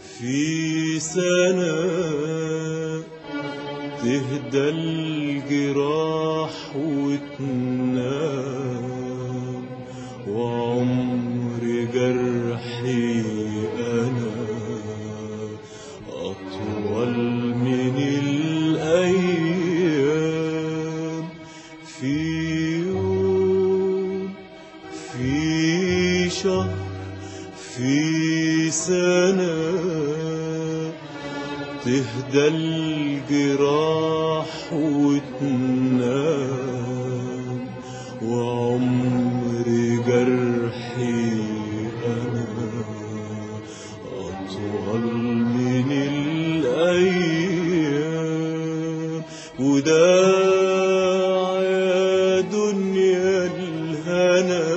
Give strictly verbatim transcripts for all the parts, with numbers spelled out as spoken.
في سنة تهدى الجراح وتنام، وعمر جرحي أنا أطول من الأيام. في يوم، في شهر، في سنة تهدى الجراح وتنام، وعمر جرحي أنا أطول من الأيام. وداع يا دنيا الهنا،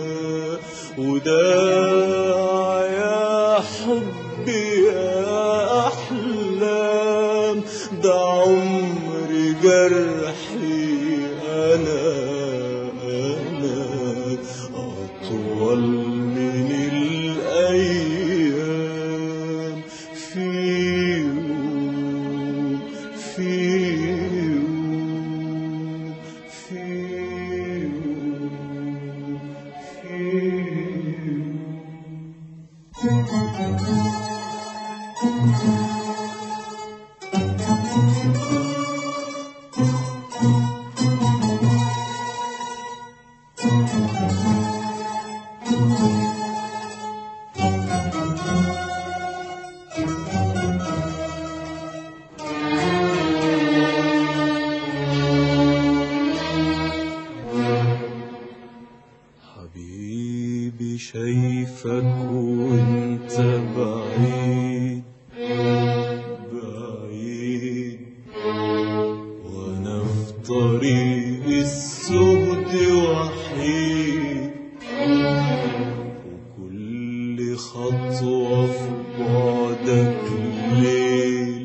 وداع يا حبي يا أحلام، ده عمر جرحي أنا أنا أطول من الأيام. في يوم، في يوم، في يوم، في حبيبي شايفك وانت بعيد بعيد، وانا في طريق السود وحيد، وكل خطوة في بعدك ليل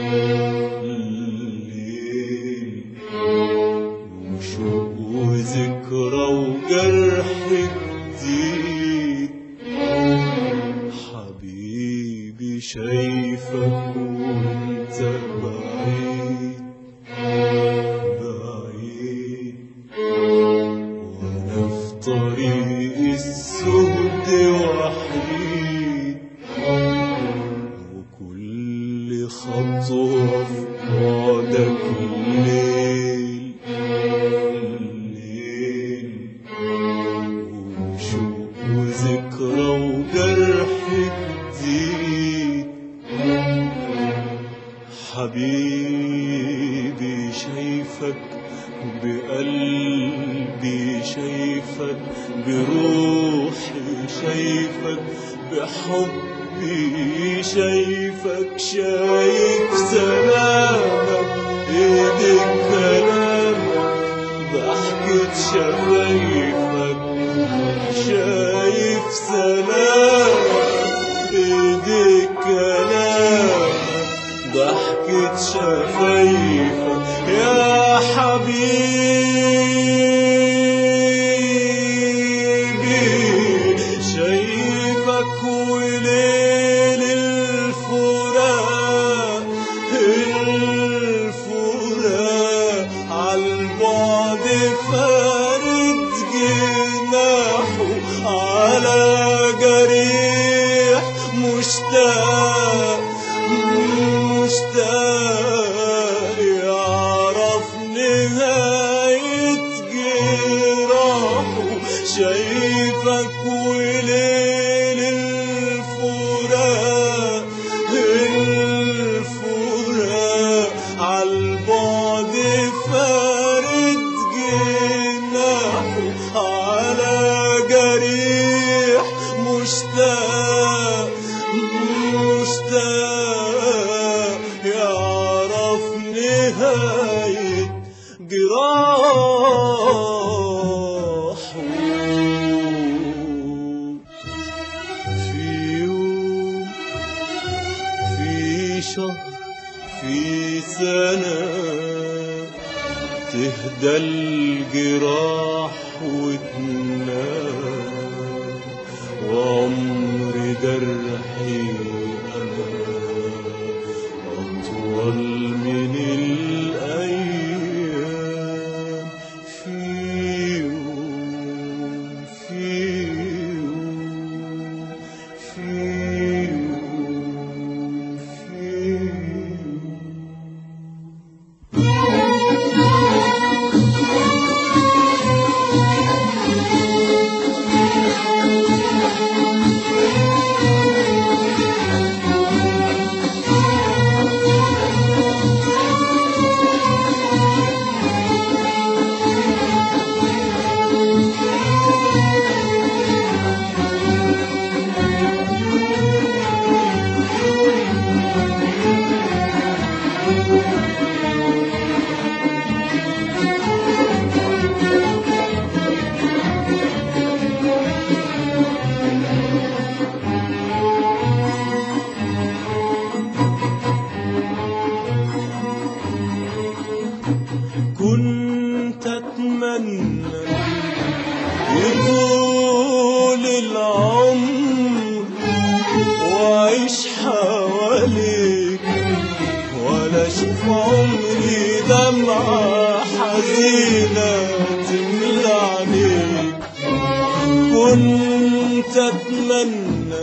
ليل، وشوق وذكرى وجرح جديد. حبيبي شايفك وانت بعيد بعيد، وانا في طريق السود وحيد، وكل خطوة في بعدك ليل ليل، وشوق وذكرى وجرح جديد. حبيبي شايفك بقلبي، شايفك بروحي، شايفك بحبي، شايفك شايف سلامك ايدك كلامك ضحكة شفايفك، شايف سلامك ايدك كلامك ضحكة شفايفك يا حبيبي. شايفك وليل الفراق الفراق عالبعد فارد جناحه على جريح مشتاق مشتاق يعرف نهاية جراحه. شايفك وليل الفراق الفراق عالبعد فارد جناحه على جريح مشتاق مشتاق يعرف نهاية جراحه. في يوم، في شهر، في سنة تهدى الجراح وتنام، وعمر جرحي أنا عليك ولا اشوف عمري دمعة حزينة تملى عليك. كنت اتمنى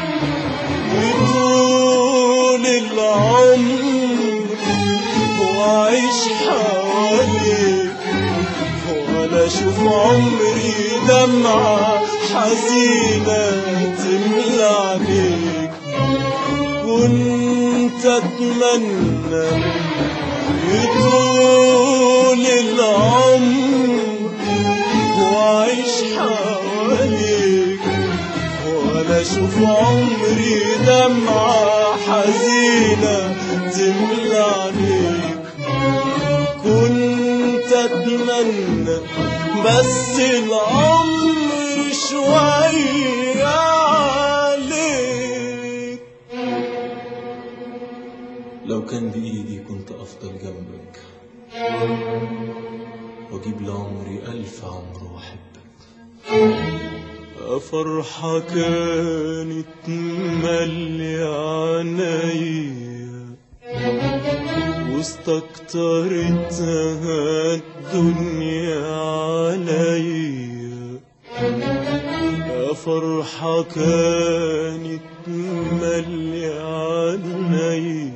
طول العمر واعيش حواليك ولا اشوف عمري دمعة حزينة تملى عليك. كنت اتمنى يطول العمر واعيش حواليك ولا اشوف عمري دمعة حزينة تملى عليك. كنت اتمنى بس العمر شوية عليك. لو كان بإيدي كنت أفضل جنبك وأجيب لعمري ألف عمر وأحبك. فرحة كانت مالية عينيا واستكترتها الدنيا عليا. فرحة كانت مالية عينيا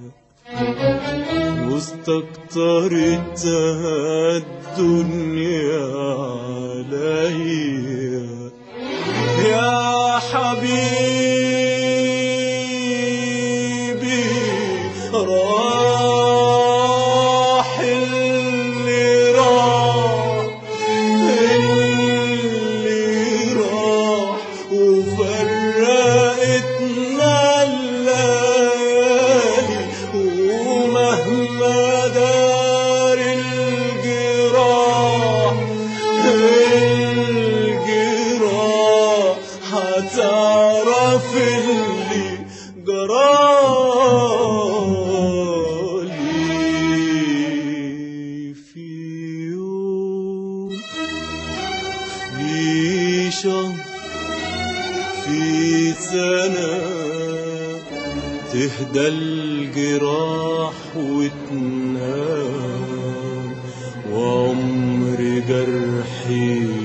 واستكترتها الدنيا عليا. يا حبيبي راح اللي راح اللي راح وفرقتنا الليالي. ومهما دار الجراح هتعرف اللي جرالي. في يوم في شهر في سنة تهدى الجراح وتنام وعمر جرحي